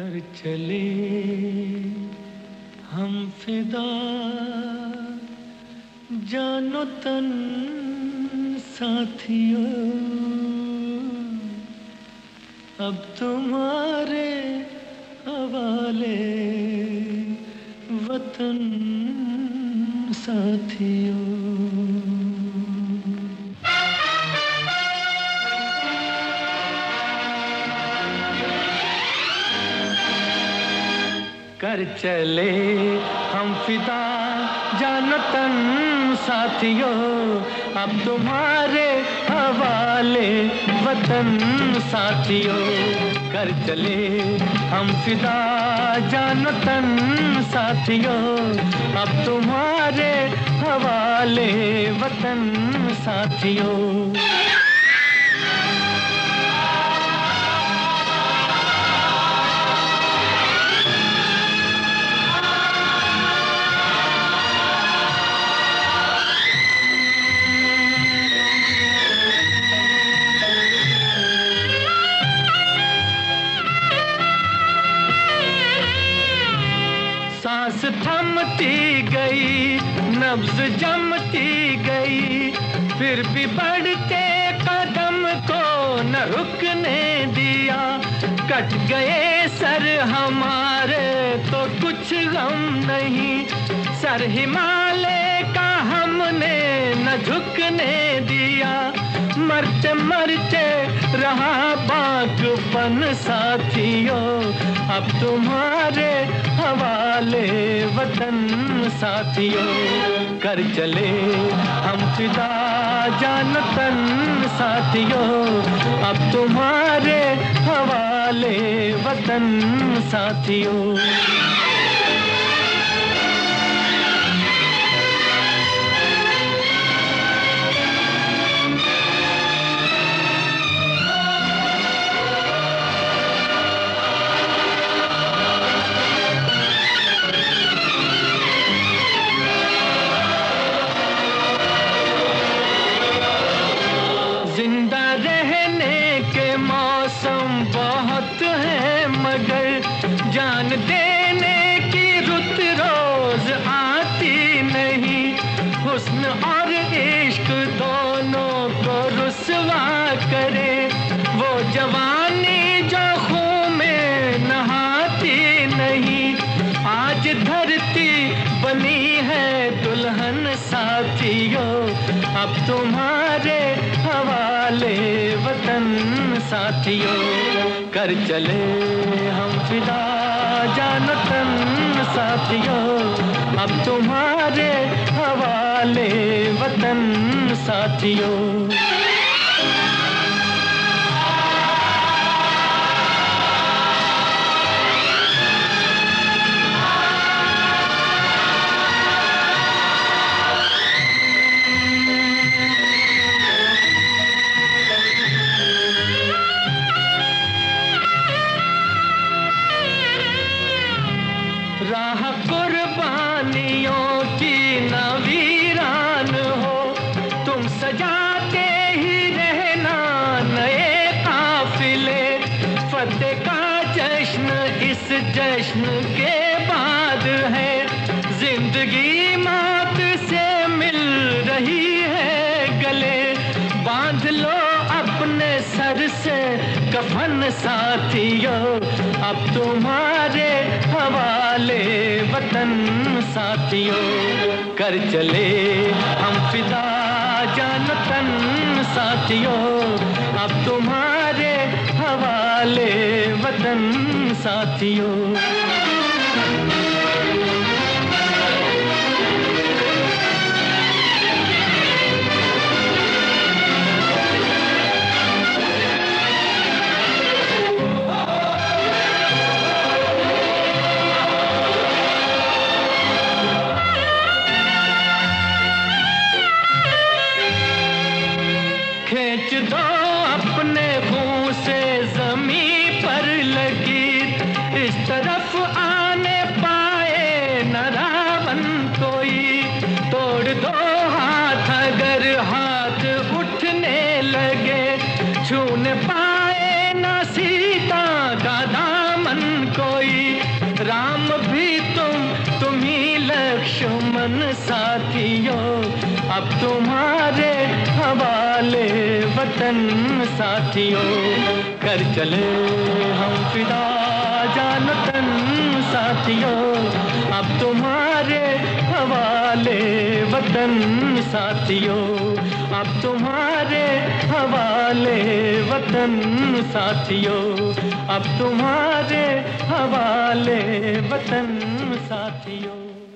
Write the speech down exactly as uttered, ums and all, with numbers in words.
कर चले हम फिदा, जानो तन साथियों, अब तुम्हारे हवाले वतन साथियों। कर चले हम फिदा, जानो तन साथियों, अब तुम्हारे हवाले वतन साथियों। कर चले हम फिदा, जानो तन साथियों, अब तुम्हारे हवाले वतन साथियों। सांस थमती गई, नब्ज जमती गई, फिर भी बढ़ते कदम को न रुकने दिया। कट गए सर हमारे तो कुछ गम नहीं, सर हिमालय का हमने न झुकने दिया। मरते मरते रहा बागपन साथियों, अब तुम्हारे हवाले वतन साथियों। कर चले हम फिदा, जानो तन साथियों, अब तुम्हारे हवाले वतन साथियों। जिंदा रहने के मौसम बहुत हैं, मगर जान देने की रुत रोज आती नहीं। हुस्न और इश्क दोनों को रुसवा करे, वो जवानी जो खून में नहाती नहीं। आज धरती बनी है दुल्हन साथियों, अब तुम्हारे हवाले वतन साथियों। कर चले हम फिदा, जानो तन साथियों, अब तुम्हारे हवाले वतन साथियों। राह कुर्बानियों की न वीरान हो, तुम सजाते ही रहना नए काफिले। फतेह का जश्न इस जश्न के बाद है, जिंदगी मौत से मिल रही है गले। बांध लो अपने सर से कफन साथियों, अब तुम्हारे हवाले वतन साथियों। कर चले हम फिदा, जानो तन साथियों, अब तुम्हारे हवाले वतन साथियों। खींच दो अपने मुंह से जमीन पर लगी, इस तरफ तुम ही लक्ष्मण साथियों, अब तुम्हारे हवाले वतन साथियों। कर चले हम फिदा जान तन साथियों, अब तुम्हारे हवाले वतन साथियों, अब तुम्हारे हवाले वतन साथियों, अब तुम्हारे हवाले वतन साथियों।